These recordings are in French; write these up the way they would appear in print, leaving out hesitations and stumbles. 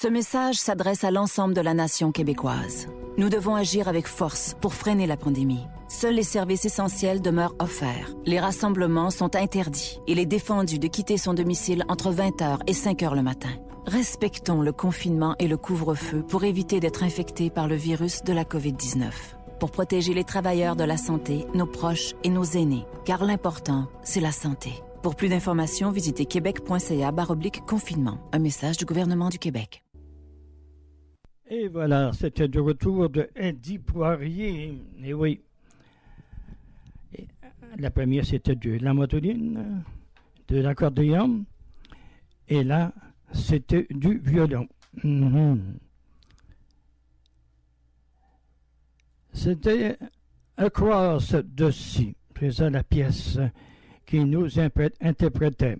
Ce message s'adresse à l'ensemble de la nation québécoise. Nous devons agir avec force pour freiner la pandémie. Seuls les services essentiels demeurent offerts. Les rassemblements sont interdits. Il est défendu de quitter son domicile entre 20h et 5h le matin. Respectons le confinement et le couvre-feu pour éviter d'être infectés par le virus de la COVID-19. Pour protéger les travailleurs de la santé, nos proches et nos aînés. Car l'important, c'est la santé. Pour plus d'informations, visitez québec.ca/confinement. Un message du gouvernement du Québec. Et voilà, c'était du retour de Eddie Poirier. Et oui. Et la première, c'était de la mandoline, de l'accordéon. Et là, c'était du violon. C'était Across the Sea. C'est ça la pièce qui nous interprétait.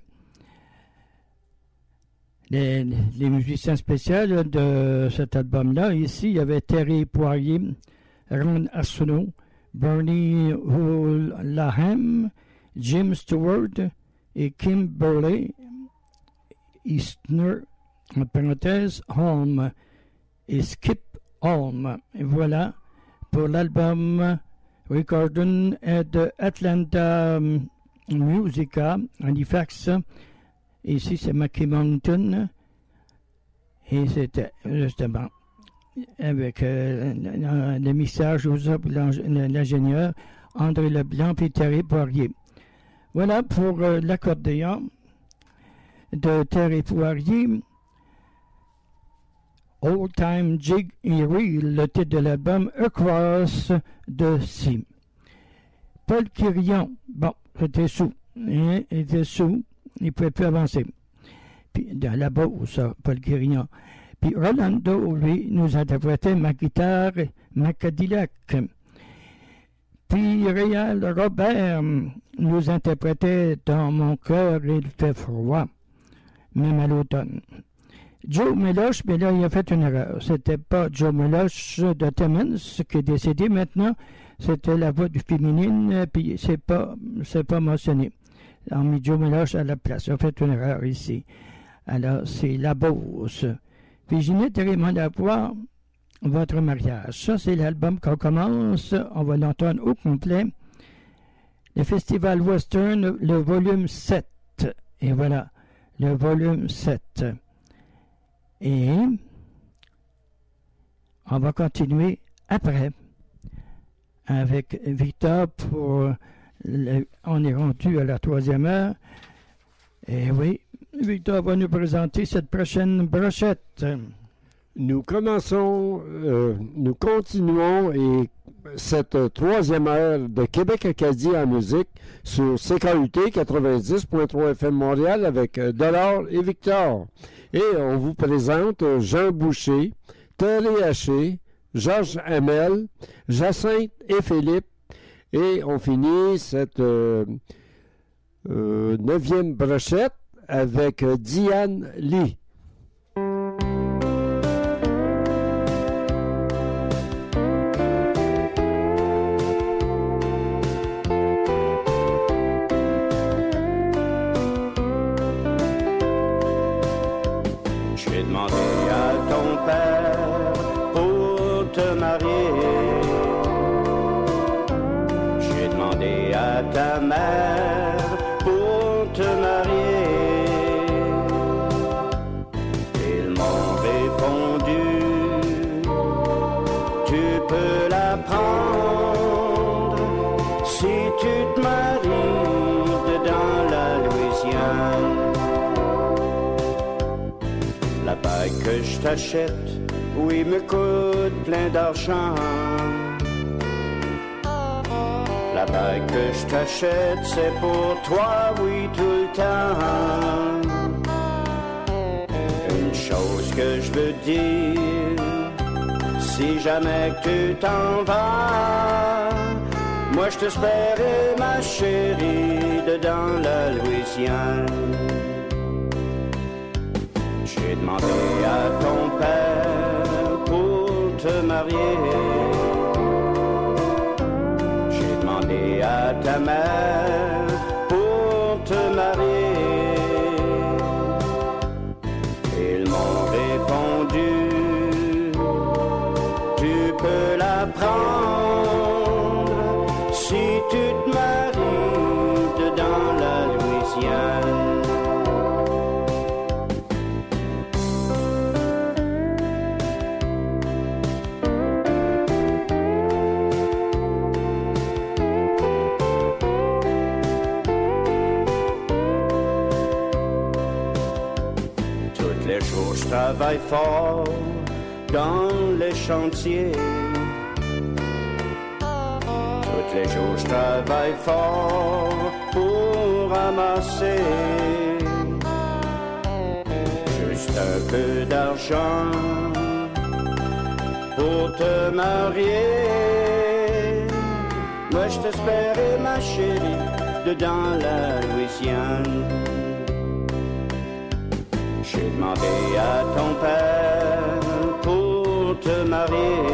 Les musiciens spéciaux de cet album-là, ici, il y avait Terry Poirier, Ron Arsenault, Bernie Hullaham, Jim Stewart et Kimberly Eastner, en parenthèse, Holm et Skip Holm. Et voilà pour l'album Recording de Atlanta Musica, Halifax. Ici, c'est Mackie Mountain. Et c'était justement avec le message aux l'ingénieur André Leblanc et Terry Poirier. Voilà pour l'accordéon de Terry Poirier. Old Time Jig and Reel, le titre de l'album Across the Sea. Paul Quirion, bon, c'était sous. Il était sous. Il ne pouvait plus avancer. Puis, dans la Beauce, Paul Quirion. Puis, Rolando, lui, nous interprétait ma guitare, ma Cadillac. Puis, Réal Robert nous interprétait Dans mon cœur, il fait froid, même à l'automne. Joe Meloche, mais là, il a fait une erreur. C'était pas Joe Meloche de Timmins qui est décédé maintenant. C'était la voix du féminine, puis c'est pas mentionné. On a mis Joe Meloche à la place. Il a fait une erreur ici. Alors, c'est La Beauce. Puis Ginette et Raymond Lavoie, Votre mariage. Ça, c'est l'album qu'on commence. On va l'entendre au complet. Le Festival Western, le volume 7. Et voilà, le volume 7. Et on va continuer après avec Victor pour... on est rendu à la 3e heure. Et oui, Victor va nous présenter cette prochaine brochette. Nous continuons et cette 3e heure de Québec-Acadie en musique sur CKUT 90.3 FM Montréal avec Dollar et Victor. Et on vous présente Jean Boucher, Terry Haché, Georges Hamel, Jacinthe et Philippe. Et on finit cette 9e brochette avec Diane Lee. J'ai demandé à ton père pour te marier. J'ai demandé à ta mère pour te marier. Ils m'ont répondu, tu peux la prendre si tu te maries dans la Louisiane. La bague que je t'achète, oui, me coûte plein d'argent. La bague que je t'achète, c'est pour toi, oui, tout le temps. Une chose que je veux dire, si jamais que tu t'en vas, moi je t'espérais, ma chérie, dans la Louisiane. J'ai demandé à ton père pour te marier. J'ai demandé à ta mère pour te marier. Ils m'ont répondu, jours je travaille fort dans les chantiers. Tous les jours je travaille fort pour ramasser juste un peu d'argent pour te marier. Moi je t'espérais ma chérie dedans la Louisiane. J'ai demandé à ton père pour te marier.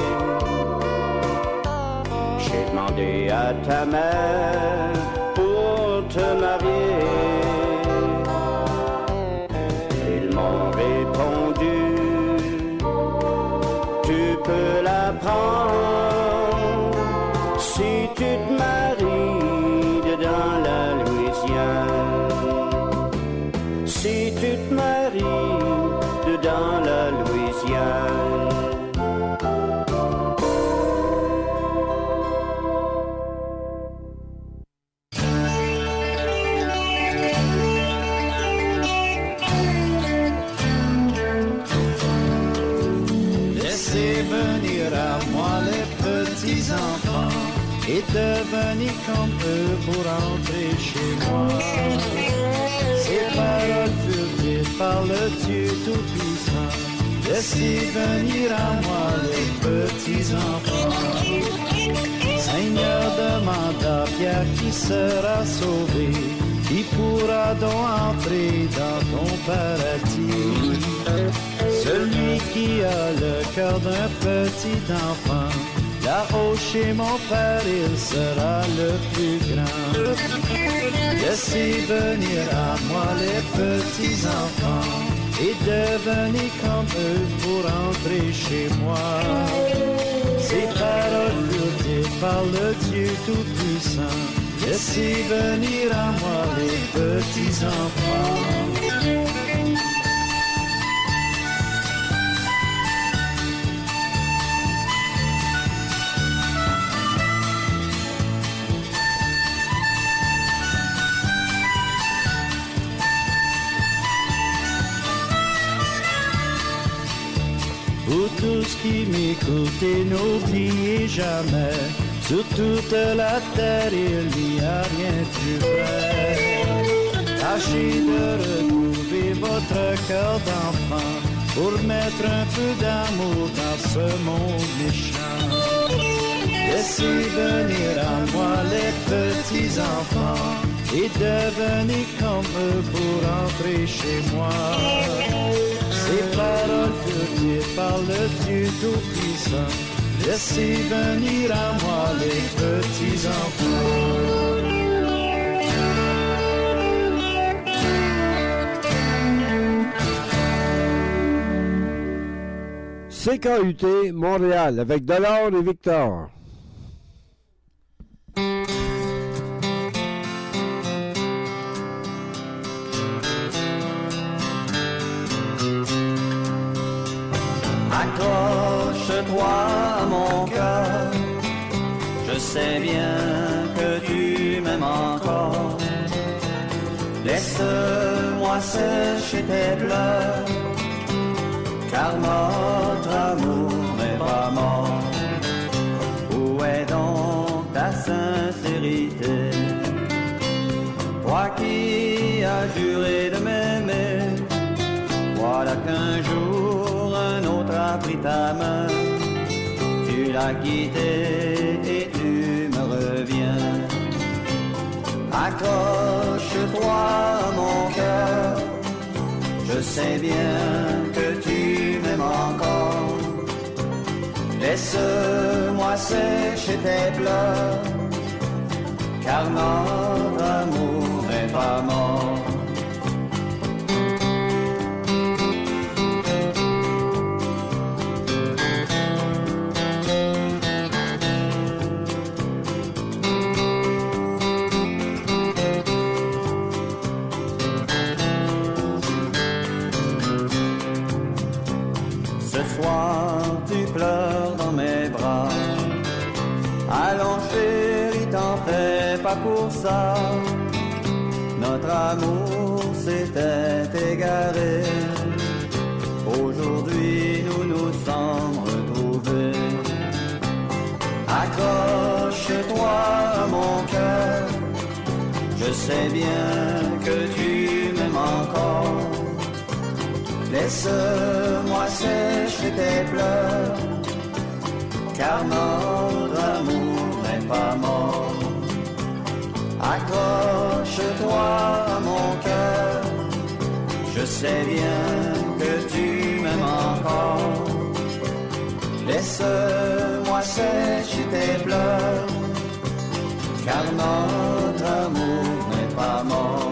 J'ai demandé à ta mère pour te marier. Ils m'ont répondu, tu peux la prendre si tu te maries dans la Louisiane. Si tu te maries dans la Louisiane. Laissez venir à moi les petits enfants et devenez comme eux pour entrer chez moi. Ces paroles furent dites par le Dieu Tout-Puissant. Laissez venir à moi les petits enfants. Seigneur, demande à Pierre qui sera sauvé, qui pourra donc entrer dans ton paradis. Celui qui a le cœur d'un petit enfant, là-haut chez mon père, il sera le plus grand. Laissez venir à moi les petits enfants et devenez comme eux pour entrer chez moi. Ces paroles furent dites par le Dieu Tout-Puissant. Laissez venir à moi les petits enfants. Vous tous qui m'écoutez, n'oubliez jamais, sur toute la terre il n'y a rien de plus vrai. Tâchez de retrouver votre cœur d'enfant pour mettre un peu d'amour dans ce monde méchant. Laissez venir à moi les petits enfants et devenez comme eux pour entrer chez moi. Ces paroles furent dites par le Dieu Tout-Puissant. Laissez venir à moi les petits enfants. CKUT Montréal avec Delors et Victor. Accroche-toi à mon cœur, je sais bien que tu m'aimes encore. Laisse-moi sécher tes pleurs, car notre amour n'est pas mort. Où est donc ta sincérité? Toi qui as juré de m'aimer, voilà qu'un jour un autre a pris ta main. Tu l'as quitté et tu me reviens. Accroche-toi mon cœur, je sais bien que tu m'aimes encore. Laisse-moi sécher tes pleurs, car notre amour n'est pas mort. Tu pleures dans mes bras. Allons chérie, t'en fais pas pour ça. Notre amour s'était égaré. Accroche-toi à mon cœur, je sais bien que tu m'aimes encore. Laisse-moi sécher tes pleurs, car notre amour n'est pas mort. Accroche-toi à mon cœur, je sais bien que tu m'aimes encore. Laisse-moi sécher tes pleurs, car notre amour n'est pas mort.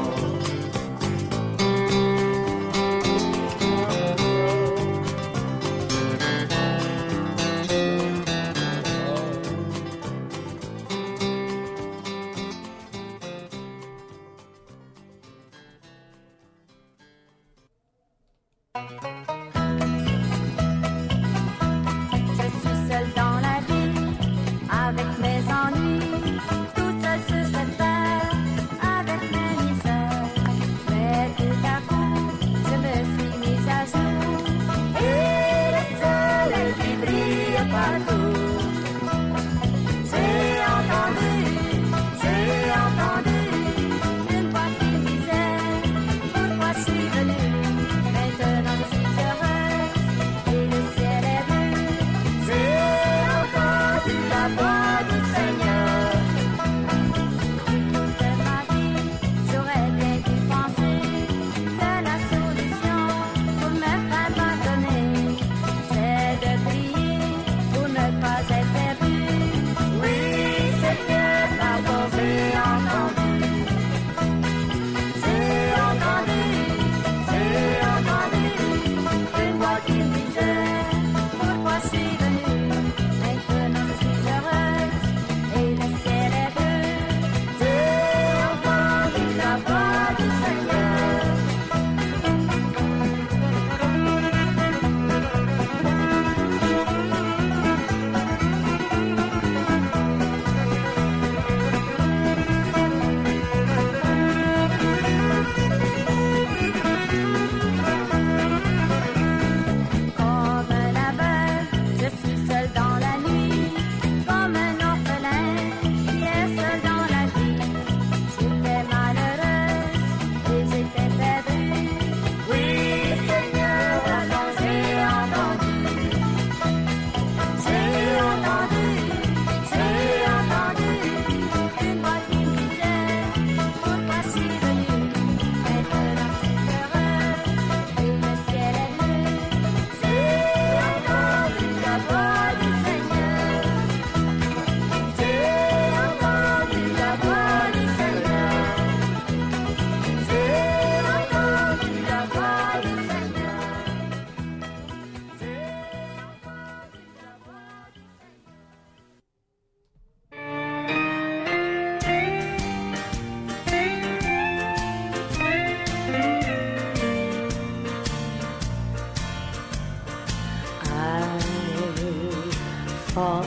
fall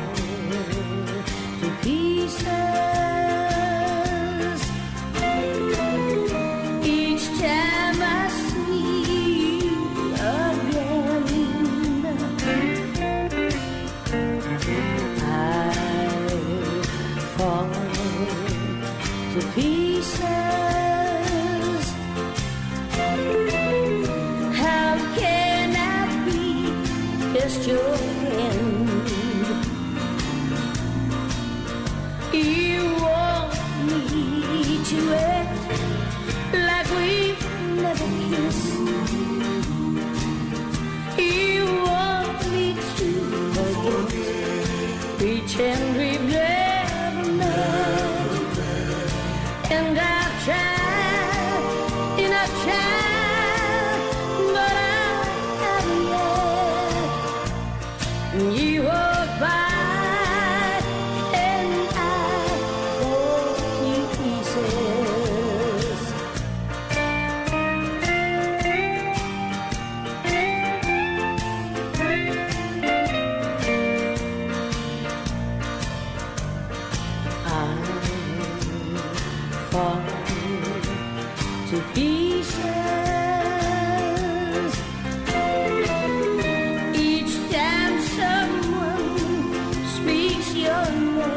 to pieces. Each time I see you again, I fall to pieces. How can I be just your friend? You want me to act like we've never kissed. You want me to forget, pretend we've never met. And I've tried, and I've tried, but I haven't yet. You walk by. To pieces. Each time someone speaks your name,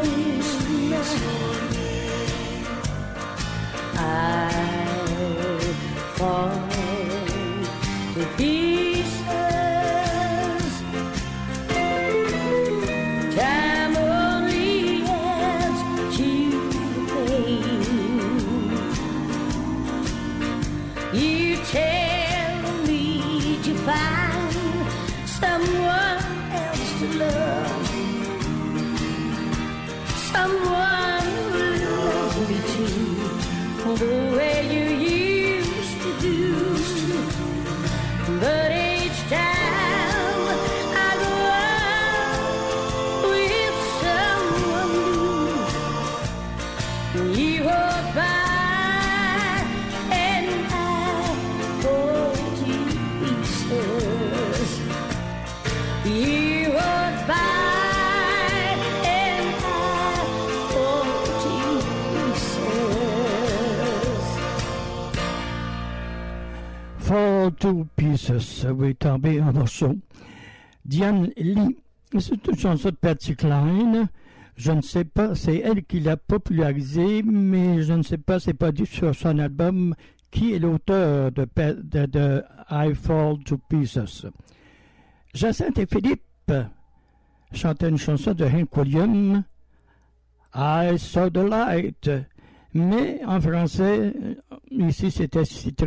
the way you used to do. But each time I go out with someone new, you walk by and I fall to pieces. You walk by and I fall to pieces. Fall to Pieces, oui, tombé en morceaux. Diane Lee, c'est une chanson de Patsy Cline. Je ne sais pas, c'est elle qui l'a popularisée, mais je ne sais pas, c'est pas dit sur son album qui est l'auteur de I Fall to Pieces. Jacinthe et Philippe chantaient une chanson de Hank Williams, I Saw the Light, mais en français, ici c'était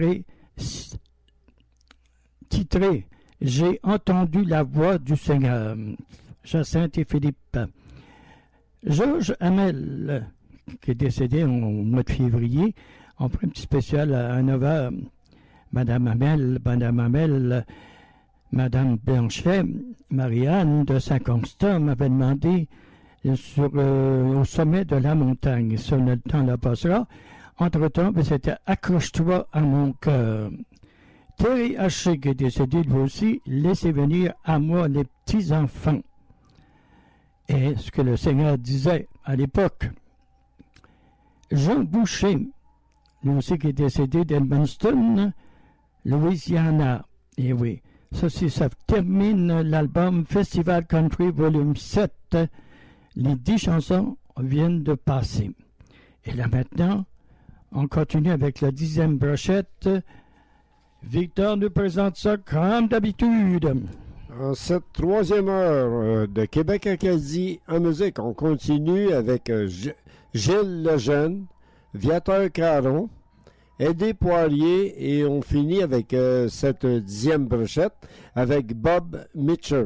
titré J'ai entendu la voix du Seigneur. Jacinthe et Philippe. Georges Hamel, qui est décédé au mois de février, on prend un petit spécial à 9h. Madame Hamel, Madame Blanchet, Marianne de Saint-Constant m'avait demandé au sommet de la montagne. Ça, le temps la passera. Entre-temps, c'était Accroche-toi à mon cœur. Terry Haché, qui est décédé lui aussi, laissez venir à moi les petits-enfants. Et ce que le Seigneur disait à l'époque. Jean Boucher, lui aussi qui est décédé d'Edmundston, Louisiana. Et oui, ça termine l'album Festival Country Volume 7. Les 10 chansons viennent de passer. Et là maintenant, on continue avec la 10e brochette. Victor nous présente ça comme d'habitude. En cette 3e heure de Québec Acadie en musique, on continue avec Gilles Lejeune, Viateur Caron, Eddie Poirier et on finit avec cette 10e brochette avec Bob Mitchell.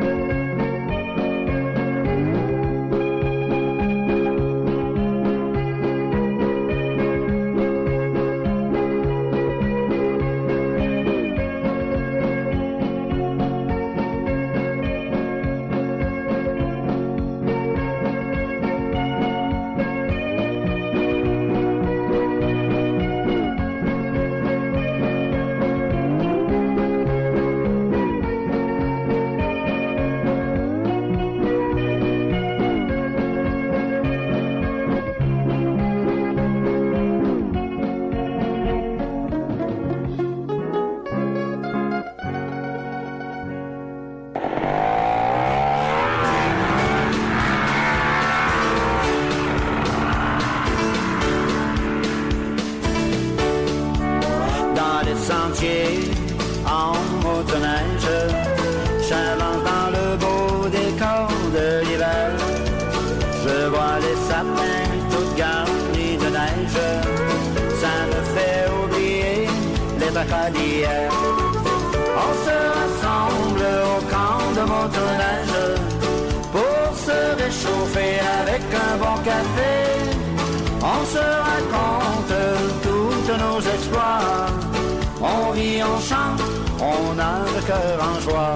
En motoneige, j'avance dans le beau décor de l'hiver. Je vois les sapins tout garnis de neige. Ça me fait oublier les tracas d'hier. On se rassemble au camp de motoneige pour se réchauffer avec un bon café. On se raconte toutes nos exploits. On rit, on chante, on a le cœur en joie.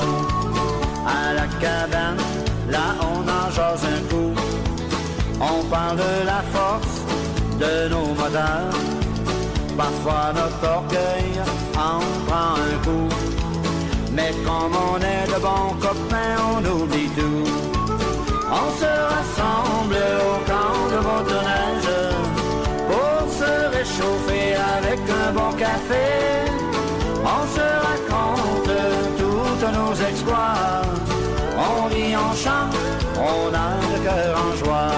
À la cabane, là on en jase un coup. On parle de la force de nos moteurs. Parfois notre orgueil en prend un coup. Mais comme on est de bons copains, on oublie tout. On se rassemble au camp de motoneige pour se réchauffer avec un bon café. On se raconte toutes nos exploits. On rit, on chante, on a le cœur en joie.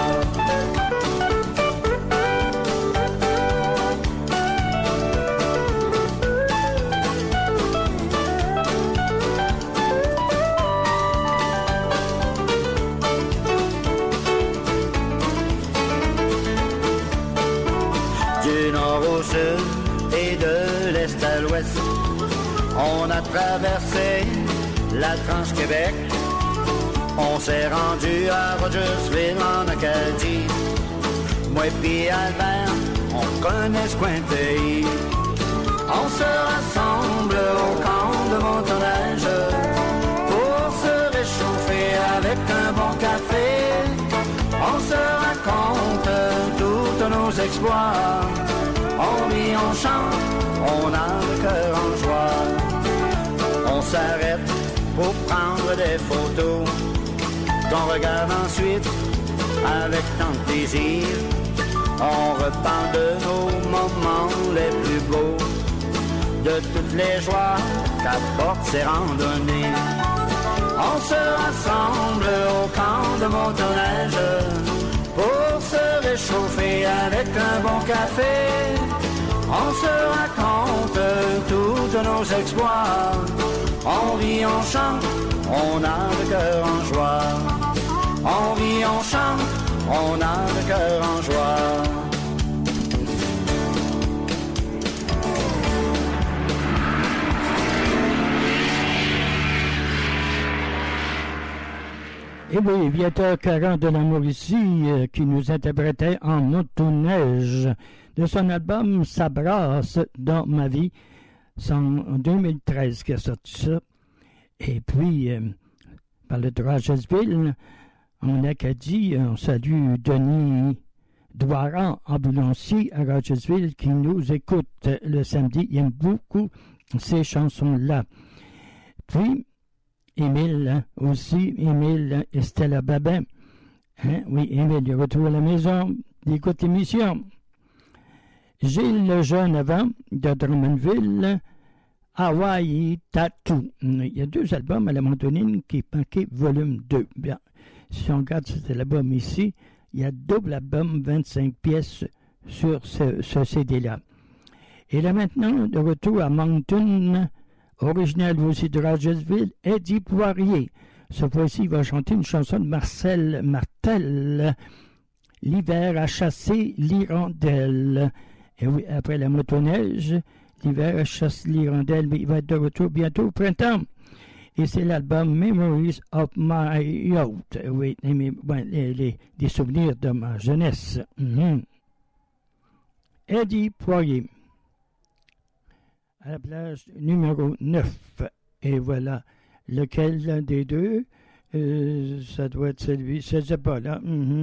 Du nord au sud et de l'est à l'ouest, on a traversé la Trans-Québec. On s'est rendu à Rogersville en Acadie. Moi pis Albert, on connaît ce coin de pays. On se rassemble au camp de motoneige pour se réchauffer avec un bon café. On se raconte toutes nos exploits. On rit, on chante, on a le cœur en joie. On s'arrête pour prendre des photos qu'on regarde ensuite avec tant de plaisir. On reparle de nos moments les plus beaux, de toutes les joies qu'apportent ces randonnées. On se rassemble au camp de motoneige pour se réchauffer avec un bon café. On se raconte toutes nos exploits. On rit, on chante, on a le cœur en joie. On rit, on chante, on a le cœur en joie. Et oui, Viateur 40 de la Mauricie qui nous interprétait en motoneige de son album Ça brasse dans ma vie. C'est en 2013 qu'il a sorti ça. Et puis, par le Rogersville, en Acadie, on salue Denis Douaran, ambulancier à Rogersville, qui nous écoute le samedi. Il aime beaucoup ces chansons-là. Puis, Émile aussi, Émile et Stella Babin. Oui, Émile est retour à la maison, il écoute l'émission. Gilles Lejeune avant, de Drummondville, Hawaii Tattoo. Il y a 2 albums à la Montonine qui est manqué volume 2. Bien, si on regarde cet album ici, il y a double album, 25 pièces sur ce CD-là. Et là maintenant, de retour à Moncton, original aussi de Rogersville, Eddie Poirier. Cette fois-ci, il va chanter une chanson de Marcel Martel, L'hiver a chassé l'hirondelle. Et oui, après la motoneige, l'hiver a chassé l'hirondelle, mais il va être de retour bientôt au printemps. Et c'est l'album Memories of My Youth. Oui, des souvenirs de ma jeunesse. Eddie Poirier. À la plage numéro 9. Et voilà. Lequel des deux? Ça doit être celui. Je ne sais pas là.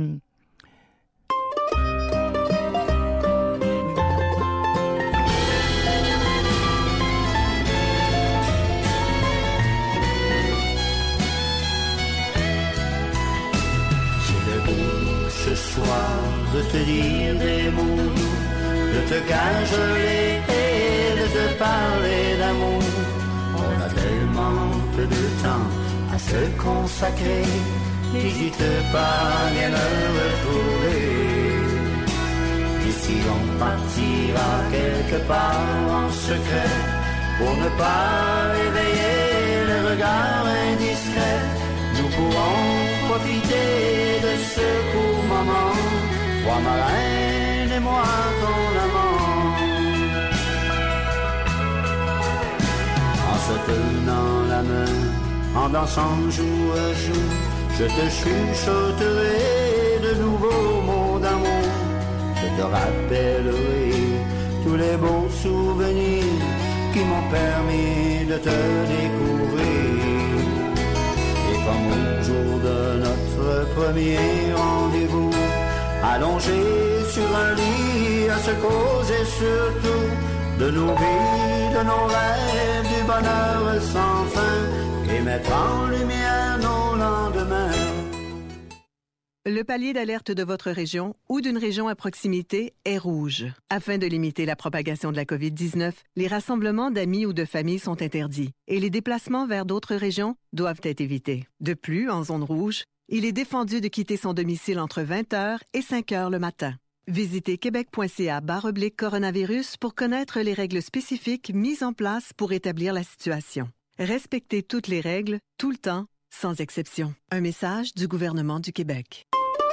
Ce soir, de te dire des mots, de te cajoler et de te parler d'amour. On a tellement peu de temps à se consacrer, n'hésite pas, viens me retrouver. Ici on partira quelque part en secret, pour ne pas éveiller le regard indiscret. Nous pourrons profiter de ce court moment, toi ma reine et moi ton amant. En se tenant la main, en dansant jour à jour, je te chuchoterai de nouveaux mots d'amour. Je te rappellerai tous les beaux souvenirs qui m'ont permis de te découvrir. Comme au jour de notre premier rendez-vous, allongé sur un lit à se causer surtout de nos vies, de nos rêves, du bonheur sans fin, et mettre en lumière nos lendemains. Le palier d'alerte de votre région ou d'une région à proximité est rouge. Afin de limiter la propagation de la COVID-19, les rassemblements d'amis ou de familles sont interdits et les déplacements vers d'autres régions doivent être évités. De plus, en zone rouge, il est défendu de quitter son domicile entre 20h et 5h le matin. Visitez québec.ca/coronavirus pour connaître les règles spécifiques mises en place pour établir la situation. Respectez toutes les règles, tout le temps, sans exception. Un message du gouvernement du Québec.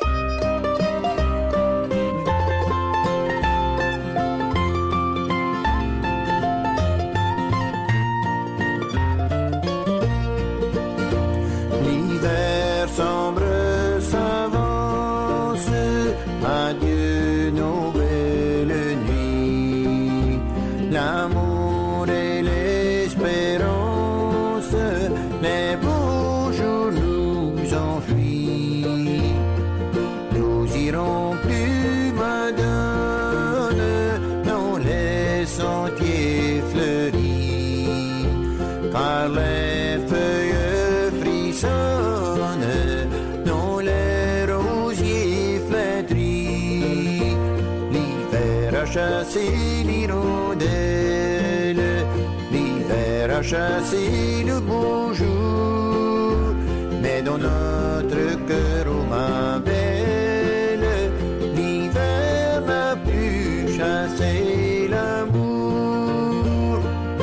L'hiver sombre s'avance, adieu nos belles nuits. L'amour et l'espérance, les beaux jours nous enfuient. Nous irons plus, madone, dans les sentiers fleuris, car les feuilles frissonnent dans les rosiers flétris. L'hiver a chassé l'hirondelle, l'hiver a chassé le beau jour, mais dans notre cœur, oh ma belle, l'hiver n'a pu chasser l'amour.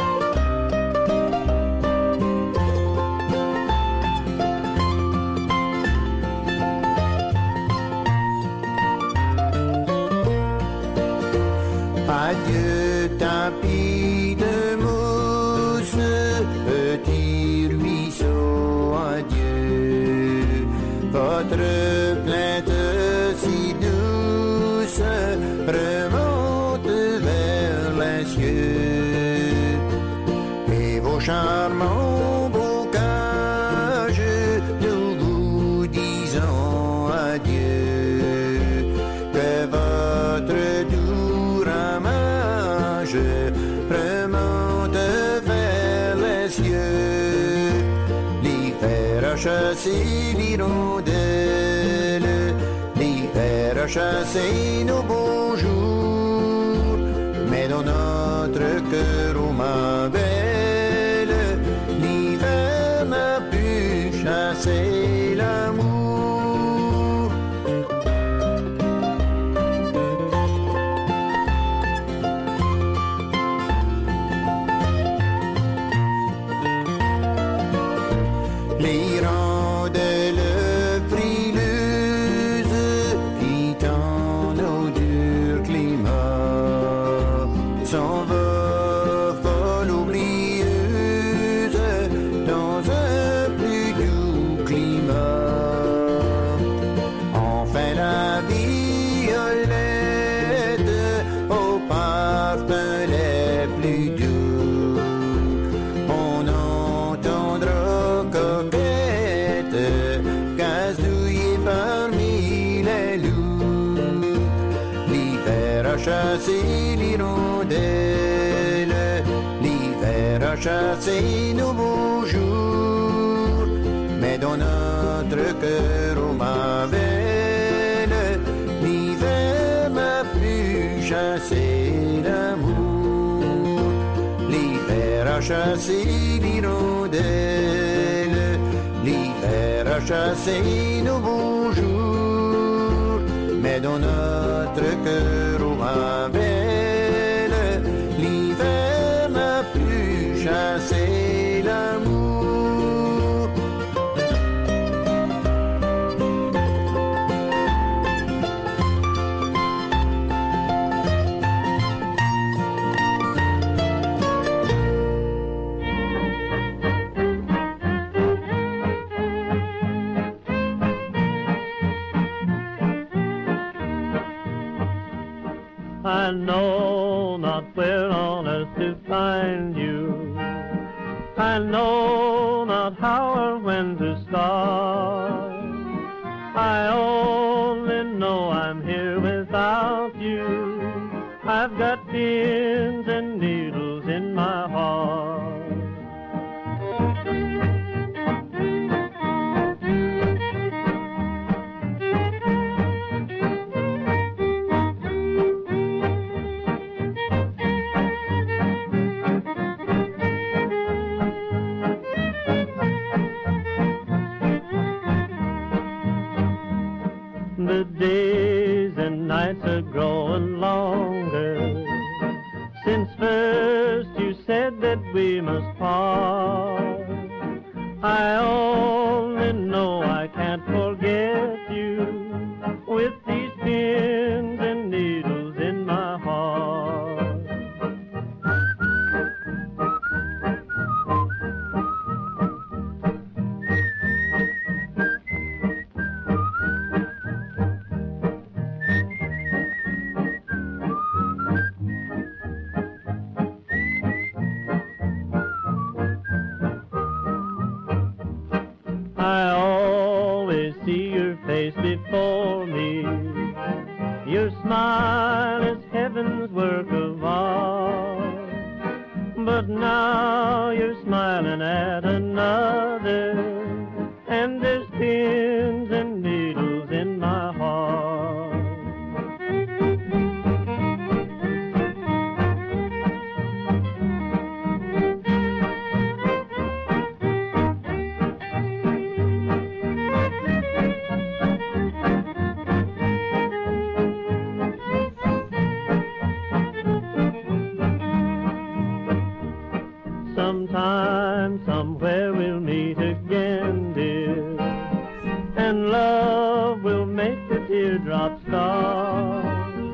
Adieu tapis de mousse, petit ruisseau, adieu. Votre plainte si douce remonte vers les cieux, et vos charmants bocages, nous vous disons adieu. Que votre doux ramage remonte vers les cieux. L'hiver a chassé l'hirondelle, l'hiver a chassé nos beaux jours, mais dans notre cœur, oh ma belle, l'hiver n'a pu chasser l'amour. L'hirondelle frileuse, quittant nos durs climats, s'en va folle oublieuse dans un gazouillé parmi les loups. L'hiver a chassé l'hirondelle, l'hiver a chassé nos beaux jours, mais dans notre cœur au Mabel, l'hiver n'a plus chassé l'amour. L'hiver a chassé l'hirondelle, l'hiver a chassé nos beaux jours, mais dans notre cœur au Mabel, l'hiver n'a plus chassé l'amour. I know not where on earth to find you. I know not how or when to start. I only know I'm here without you. I've got pins and needles in my heart. The days and nights are growing longer, since first you said that we must part. I only know I can't forget you, with these pins and needles in my heart. I always see your face before me. Your smile is heaven's work of art. But now you're smiling at another, and there's pins and needles in my heart. Sometime, somewhere we'll meet again, dear, and love will make the teardrops start.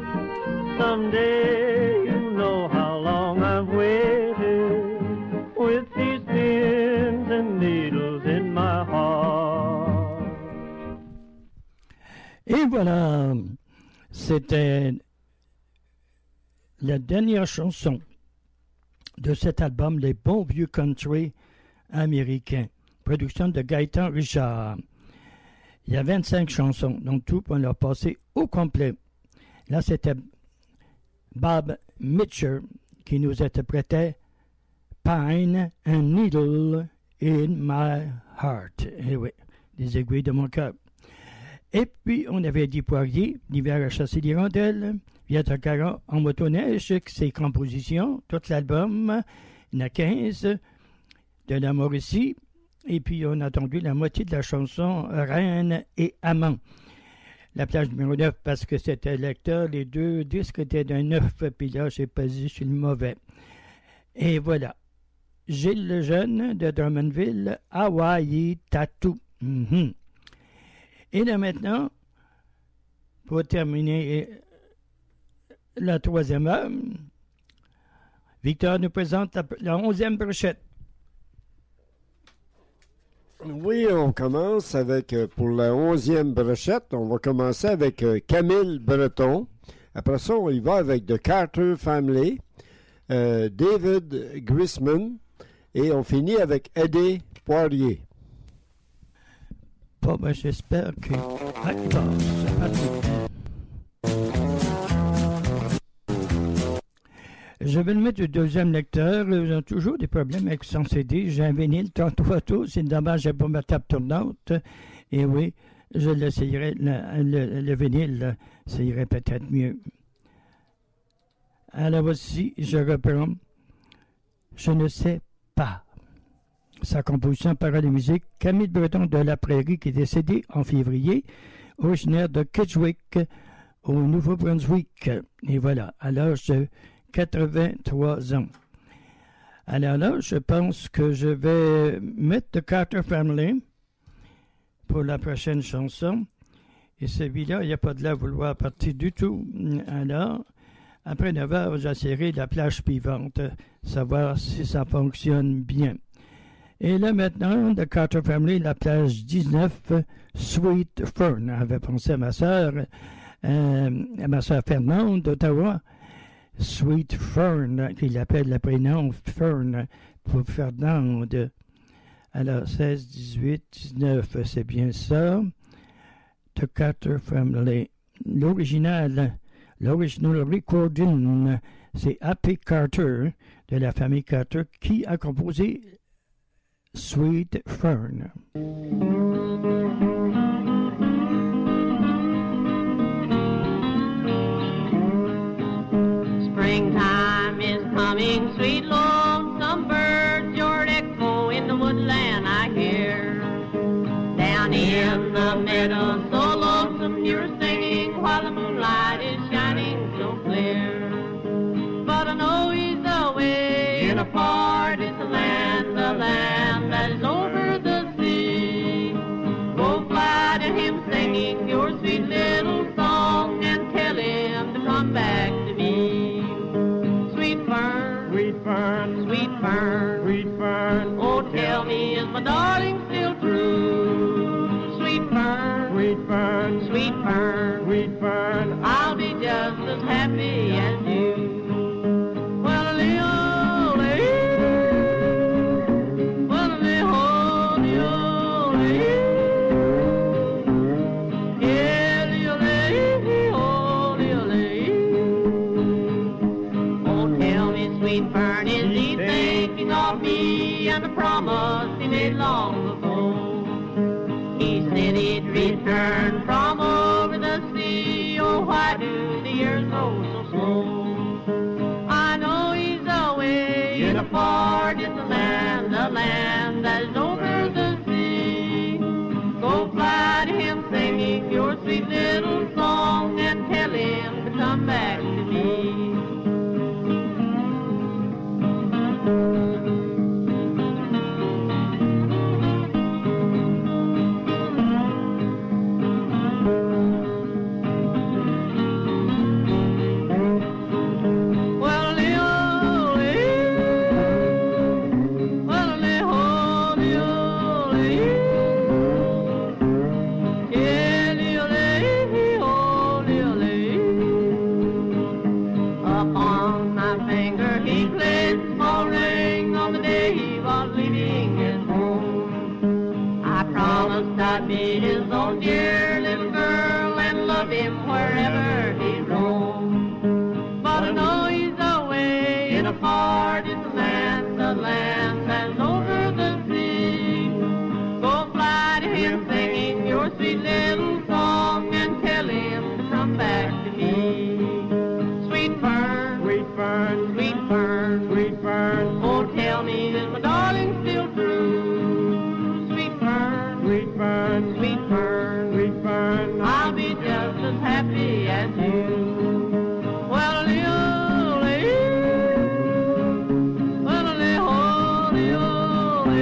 Someday you know how long I've waited, with these pins and needles in my heart. Et voilà, c'était la dernière chanson de cet album Les bons vieux country américains, production de Gaëtan Richard. Il y a 25 chansons, donc tout on l'a passé au complet. Là, c'était Bob Mitchell qui nous interprétait Pine and Needle in My Heart. Eh oui, des aiguilles de mon cœur. Et puis, on avait dit Poirier, l'hiver a chassé l'hirondelle, Vieta Cara en motoneige, ses compositions, tout l'album, il y en a 15, de la Mauricie, et puis on a entendu la moitié de la chanson Reine et Amant. La plage numéro 9, parce que c'était lecteur, les deux disques étaient d'un 9, puis là, j'ai pesé sur le mauvais. Et voilà, Gilles Lejeune de Drummondville, Hawaii Tattoo. Et là maintenant, pour terminer la troisième heure, Victor nous présente la 11e brochette. Oui, on commence avec, pour la 11e brochette, on va commencer avec Camille Breton. Après ça, on y va avec The Carter Family, David Grisman, et on finit avec Eddie Poirier. pas, mais j'espère que... Ah, bon, c'est parti. Je vais le mettre au deuxième lecteur. Ils ont toujours des problèmes avec son CD. J'ai un vinyle tantôt. C'est dommage, j'ai pas ma table tournante. Et oui, je l'essayerai. Le vinyle, ça irait peut-être mieux. Alors voici, je reprends. Je ne sais pas. Sa composition, paroles et musique, Camille Breton de la Prairie, qui est décédé en février, originaire de Kedgewick, au Nouveau-Brunswick. Et voilà, à l'âge de 83 ans. Alors là, je pense que je vais mettre The Carter Family pour la prochaine chanson. Et celui-là, il n'y a pas de la vouloir partir du tout. Alors, après 9 heures, j'essaierai la plage suivante, savoir si ça fonctionne bien. Et là maintenant, The Carter Family, la plage 19, Sweet Fern. J'avais pensé à ma sœur Fernande d'Ottawa. Sweet Fern, qu'il appelle le prénom Fern pour Fernande. Alors, 16, 18, 19, c'est bien ça. The Carter Family. L'original recording, c'est Happy Carter, de la famille Carter, qui a composé Sweet Fern. Springtime is coming, sweet lonesome birds, your echo in the woodland I hear. Down in the meadow, so lonesome you're singing while the moonlight is shining so clear. But I know he's away in a far distant land, the land that is over the sea. Go fly to him singing your sweet little song and tell him to come back to me. Sweet fern, sweet fern, sweet fern, sweet fern. Oh, tell me, is my darling still true? Sweet fern, sweet fern, sweet fern, sweet fern. I'll be just as happy as you. Well, Leo, well, Leo, Leo, yeah, Leo, Leo, Leo. Oh, tell me, sweet fern, is he thinking of me and the promise he made long ago? He said he'd return from over the sea. Oh, why do the years go so slow? I know he's away in a far distant land, the land that is over the sea. Go fly to him singing your sweet little song and tell him to come back to me. I'd be his own dear little girl and love him wherever he roams. But I know he's away in a far distant land, the land that's over the sea. Go fly to him singing your sweet little song and tell him to come back to me. Sweet fern, sweet fern, sweet fern, sweet fern. Oh, tell me, is my darling still true? Sweet fern, sweet fern, sweet fern, sweet fern. I'll be just as happy as you. Well, Leo, well, Leo, Leo,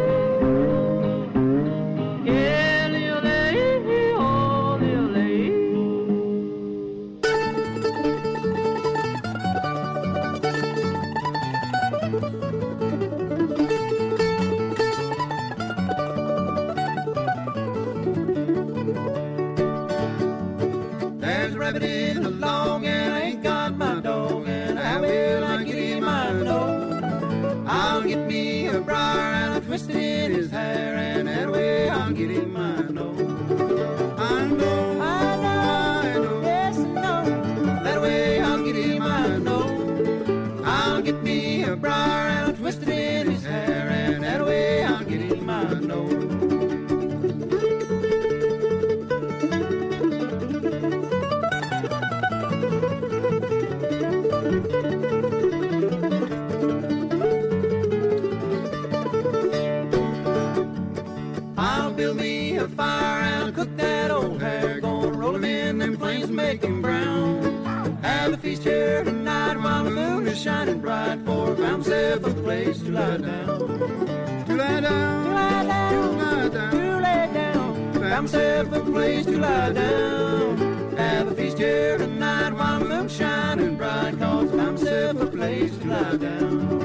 yeah, Leo, Leo, Leo. There's a rabbit in the long and I ain't got my dog, and how will I get him? I know I'll get me a briar and I'll twist it in his hair, and that way I'll get him. I know. I know, I know, yes I know. That way I'll get him, I know. I'll get me a briar and I'll twist it in his hair, and that way I'll get him, I know. I'll build me a fire and cook that old hair. Gonna roll him in them flames and make him brown. Have a feast here tonight while the moon is shining bright. For I found myself a place to lie down. To lie down, to lie down, to lie down, to lay down. Found myself a place to lie down. Have a feast here tonight while the moon's shining bright. Cause I found myself a place to lie down.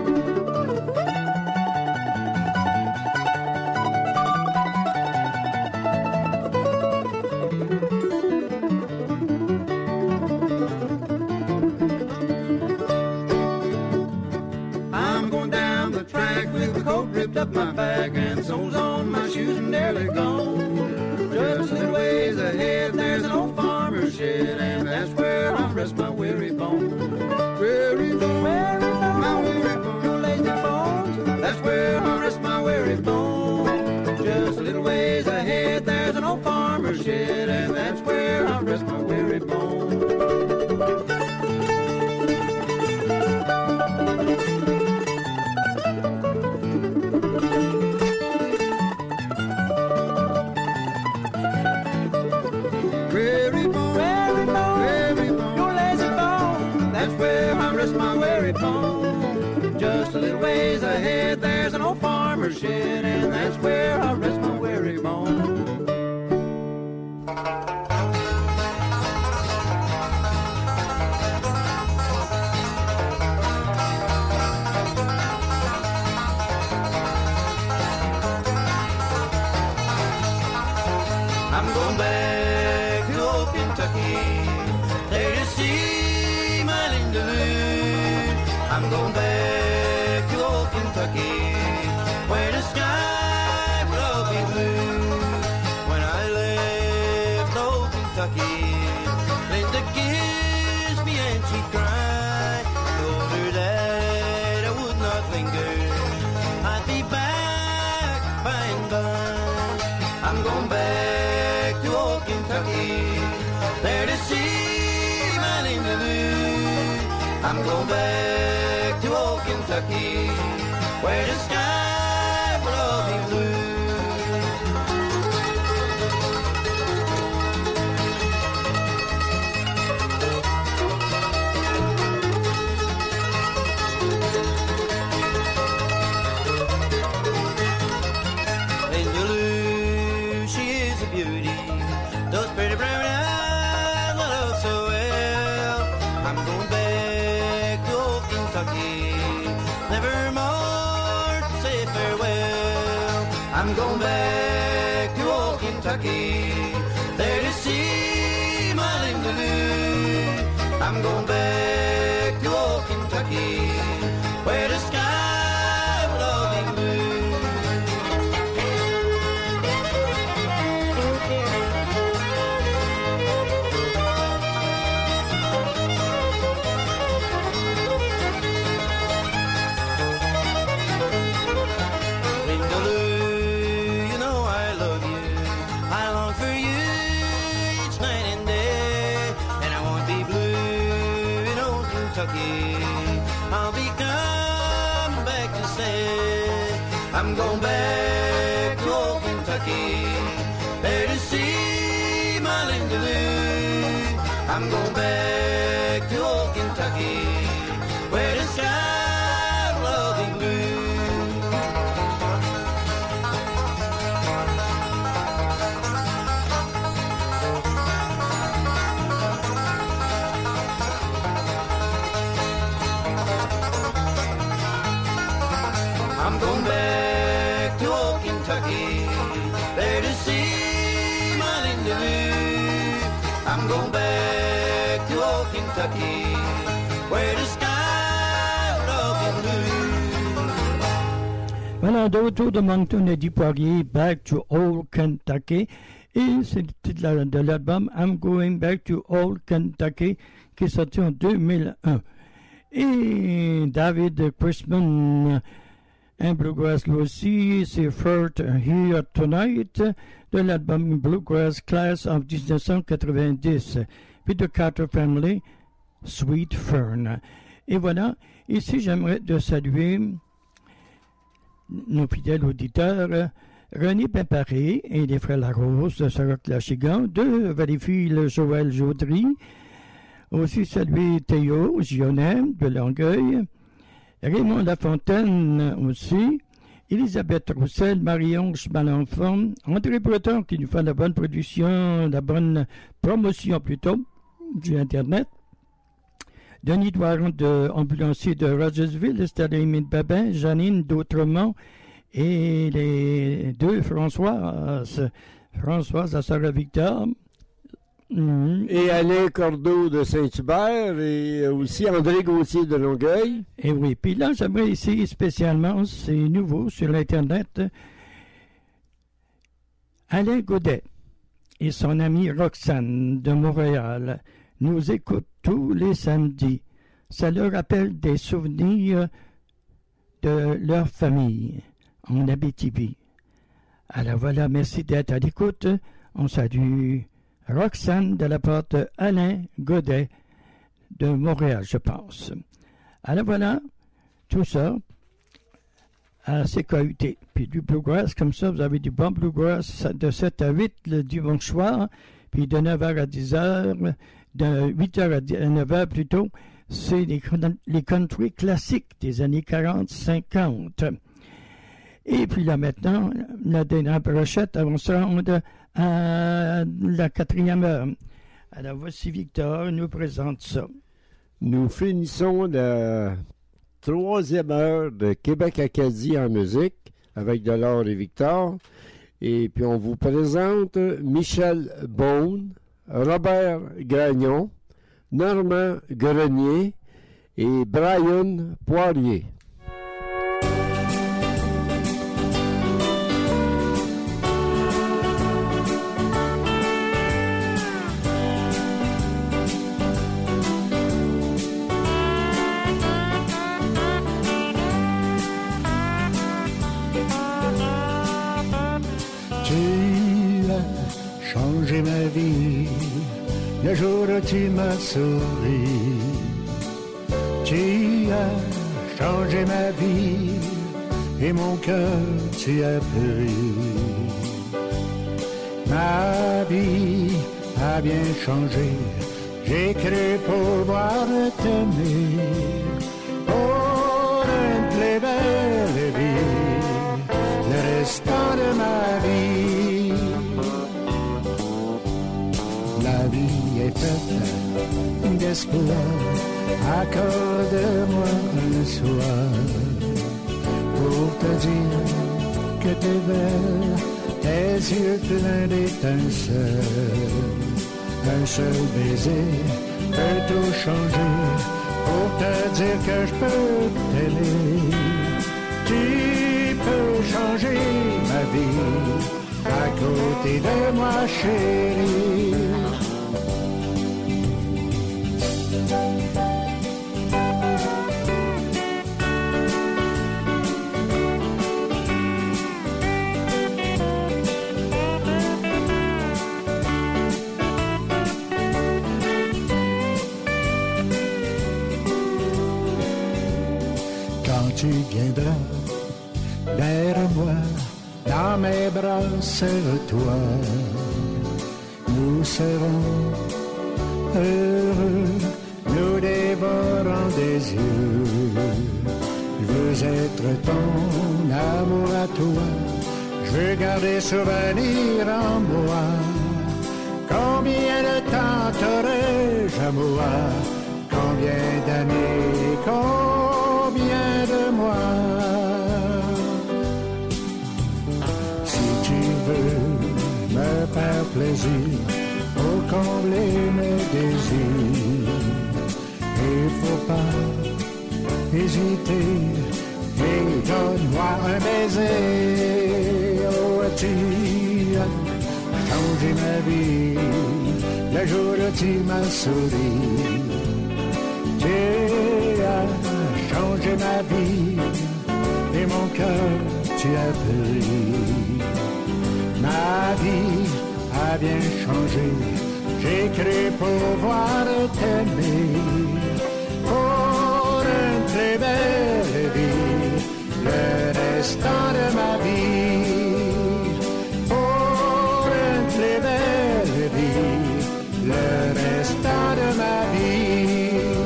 Ripped up my back and soles on my shoes and nearly gone. Just a little ways ahead there's an old farmer's shed, and that's where I rest my weary bones. Weary bones, my weary bones, your lazy bones. That's where I rest my weary bones. Just a little ways ahead there's an old farmer's shed, and that's where I rest my weary bones. Just a little ways ahead there's an old farmer's shed, and that's where I rest my weary bones. I'm going back to old Kentucky, there to see my Linda Lou. I'm going back to old Kentucky, where the sky will all be blue. When I left old Kentucky, Linda kissed me and she cried. I told her that I would not linger, I'd be back by and by. I'm going back to old Kentucky, there to see my Linda Lou. I'm going back to old Kentucky, where the sky will all be blue. Linda Lou, she is a beauty, those pretty brown eyes I love so well. I'm going back to old Kentucky, never more to say farewell. I'm going back to old Kentucky, there to see my Linda Lou. I'm going back to old Kentucky, where the sky will all be blue. I'll be coming back to stay. I'm going back to old Kentucky, there to see my Linda Lou. I'm going back to old Kentucky, where the sky will all be blue. I'm going back to old Kentucky, there to see my Linda Lou. I'm going back to old Kentucky, where the sky will all be blue. Voilà, voilà, de retour de Moncton, Eddie Poirier, Back to Old Kentucky. Et c'est le titre de l'album I'm Going Back to Old Kentucky qui est sorti en 2001. Et David Christman, un bluegrass lui aussi, c'est First Here Tonight de l'album Bluegrass Class of 1990. Puis de Carter Family, Sweet Fern. Et voilà, ici j'aimerais de saluer nos fidèles auditeurs, René Pimparé et les frères Larose de Saint-Roch-la-Chigan, de Valleyfield Joël Jaudry, aussi saluer Théo Gionnet de Longueuil, Raymond Lafontaine aussi, Elisabeth Roussel, Marie-Onge Malenfant, André Breton qui nous fait la bonne production, la bonne promotion plutôt du Internet, Denis Doiron de ambulancier de Rogersville, Staline Babin, Janine d'Autremont et les deux Françoise à Sarah-Victor. Et Alain Cordeau de Saint-Hubert et aussi André Gauthier de Longueuil. Et oui, puis là, j'aimerais essayer spécialement, c'est nouveau sur l'Internet, Alain Godet et son amie Roxane de Montréal nous écoutent tous les samedis. Ça leur rappelle des souvenirs de leur famille en Abitibi. Alors voilà, merci d'être à l'écoute. On salue Roxane de la part de Alain Godet de Montréal, je pense. Alors voilà, tout ça à CKUT. Puis du bluegrass, comme ça, vous avez du bon bluegrass de 7 à 8 le dimanche soir, puis de 9h à 10h, de 8h à 9h plutôt, c'est les country classiques des années 40-50. Et puis là maintenant, la dernière brochette, on se rend à la 4e heure. Alors voici Victor nous présente ça. Nous finissons la 3e heure de Québec-Acadie en musique avec Delors et Victor. Et puis on vous présente Michel Beaune, Robert Gagnon, Normand Grenier et Brian Poirier. Changé ma vie, le jour où tu m'as sauvé. Tu as changé ma vie et mon cœur tu as pris. Ma vie a bien changé, j'ai cru pouvoir t'aimer pour une plus belle vie, le restant de ma vie. La vie est faite d'espoir, accorde-moi un soir pour te dire que t'es belle, tes yeux pleins d'étincelles. Un seul baiser peut tout changer pour te dire que je peux t'aimer. Tu peux changer ma vie à côté de moi, chérie. Tu viendras vers moi, dans mes bras, serre-toi. Nous serons heureux, nous dévorons des yeux. Je veux être ton amour à toi, je veux garder souvenir en moi. Combien de temps t'aurais-je à moi? Combien d'années, combien de mois? Si tu veux me faire plaisir, pour combler mes désirs, il faut pas hésiter, et donne-moi un baiser. Oh, tu as changé ma vie le jour où tu m'as souri. Tu as changé ma vie et mon cœur tu as pris. Ma vie a bien changé, j'ai cru pouvoir t'aimer pour une très belle vie, le restant de ma vie. Pour une très belle vie, le restant de ma vie.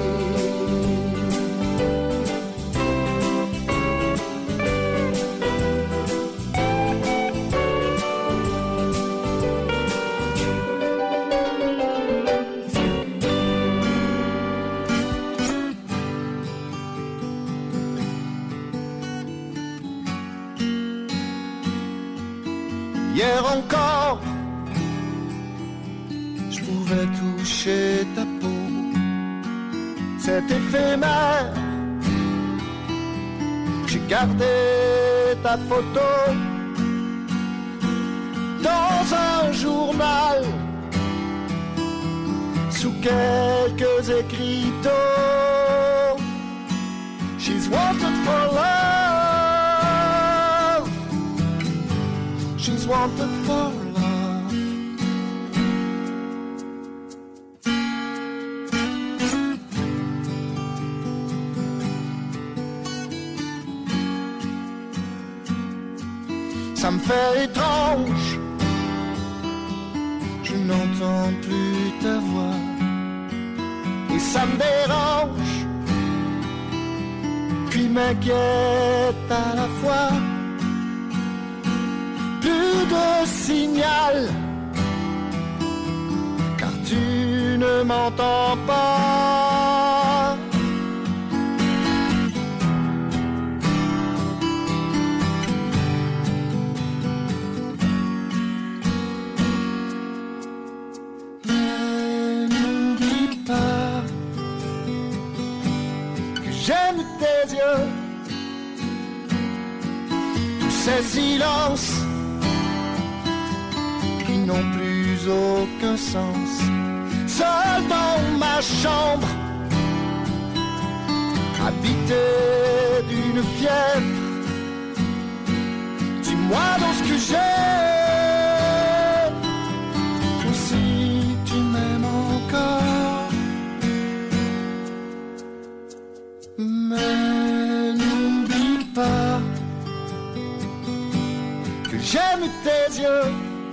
Hier encore, je pouvais toucher ta peau, c'est éphémère. J'ai gardé ta photo dans un journal, sous quelques écriteaux. She's wanted for love. She's wanted for love. Ça me fait étrange, je n'entends plus ta voix, et ça me dérange, puis m'inquiète à la fois. Plus de signal, car tu ne m'entends pas. Mais n'oublie pas que j'aime tes yeux, tous ces silences n'ont plus aucun sens. Seul dans ma chambre, habité d'une fièvre, dis-moi dans ce que j'ai, ou si tu m'aimes encore. Mais n'oublie pas que j'aime tes yeux.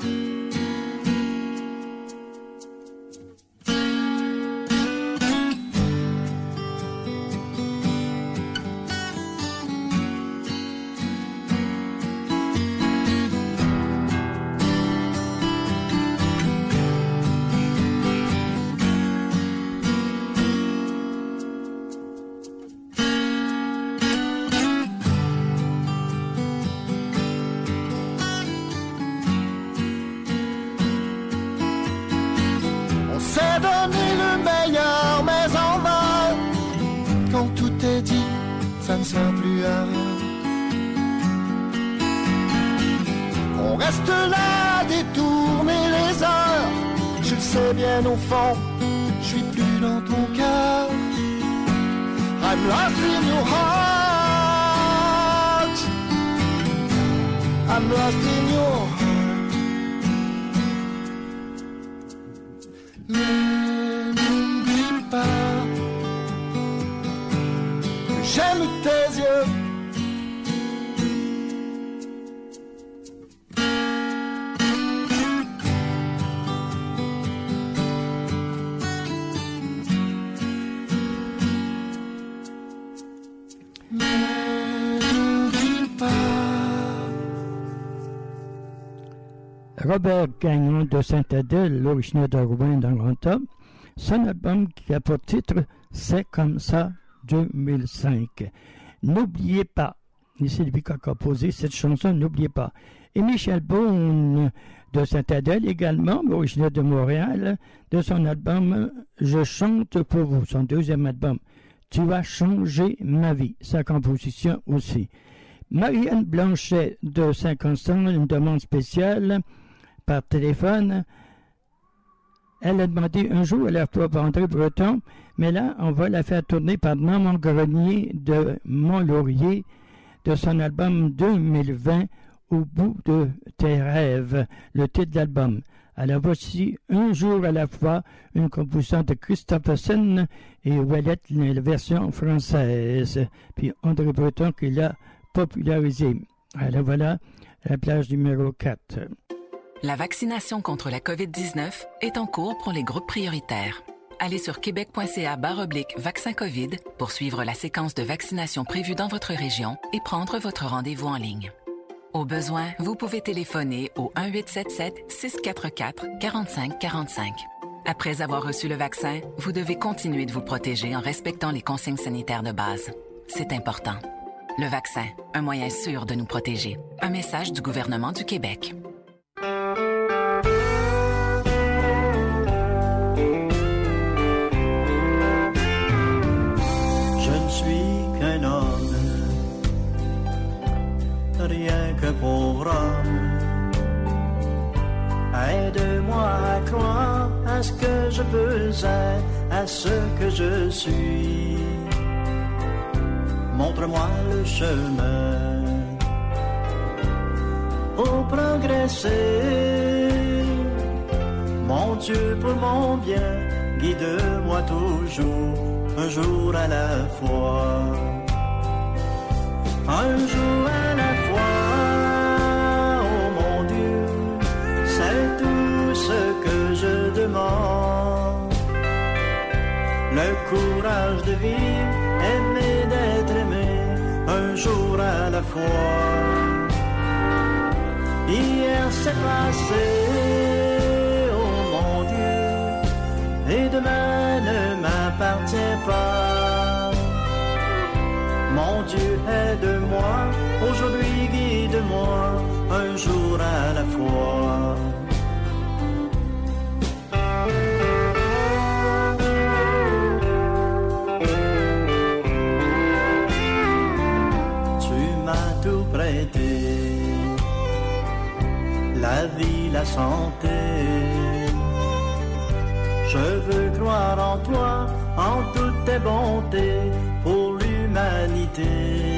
Ça ne sert plus à rien. On reste là, détourner les heures. Je le sais bien au fond, je suis plus dans ton cœur. I'm lost in your heart. I'm lost in your heart. Mais n'oublie pas que j'aime tes yeux. Robert Gagnon de Saint-Adèle, originaire de Rouen dans le Grand-Am, son album qui a pour titre « C'est comme ça 2005 ». N'oubliez pas, c'est lui qui a composé cette chanson, n'oubliez pas. Et Michel Beaune de Saint-Adèle également, originaire de Montréal, de son album « Je chante pour vous », son deuxième album. Tu as changé ma vie. Sa composition aussi. Marianne Blanchet de Saint-Constant, une demande spéciale par téléphone. Elle a demandé un jour à la fois par André Breton, mais là, on va la faire tourner par Maman Grenier de Mont-Laurier de son album 2020, Au bout de tes rêves, le titre de l'album. Alors voici Un jour à la fois, une composition de Christopherson et Ouellette, la version française. Puis André Breton qui l'a popularisé. Alors voilà, la plage numéro 4. La vaccination contre la COVID-19 est en cours pour les groupes prioritaires. Allez sur québec.ca/vaccin COVID pour suivre la séquence de vaccination prévue dans votre région et prendre votre rendez-vous en ligne. Au besoin, vous pouvez téléphoner au 1-877-644-4545. Après avoir reçu le vaccin, vous devez continuer de vous protéger en respectant les consignes sanitaires de base. C'est important. Le vaccin, un moyen sûr de nous protéger. Un message du gouvernement du Québec. Rien qu'un pauvre homme. Aide-moi à croire à ce que je peux être, à ce que je suis. Montre-moi le chemin pour progresser. Mon Dieu, pour mon bien, guide-moi toujours, un jour à la fois. Un jour à la fois, oh mon Dieu, c'est tout ce que je demande. Le courage de vivre, aimer d'être aimé, un jour à la fois. Hier c'est passé, oh mon Dieu, et demain ne m'appartient pas. Mon Dieu, aide-moi, aujourd'hui guide-moi, un jour à la fois. Tu m'as tout prêté, la vie, la santé. Je veux croire en toi, en toutes tes bontés, pour l'humanité.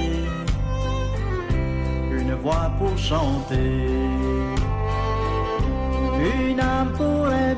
Une voix pour chanter, une âme pour aimer.